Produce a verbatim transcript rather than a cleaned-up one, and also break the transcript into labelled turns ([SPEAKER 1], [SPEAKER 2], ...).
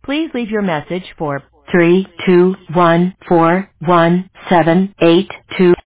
[SPEAKER 1] Please leave your message for three two one four one seven eight two.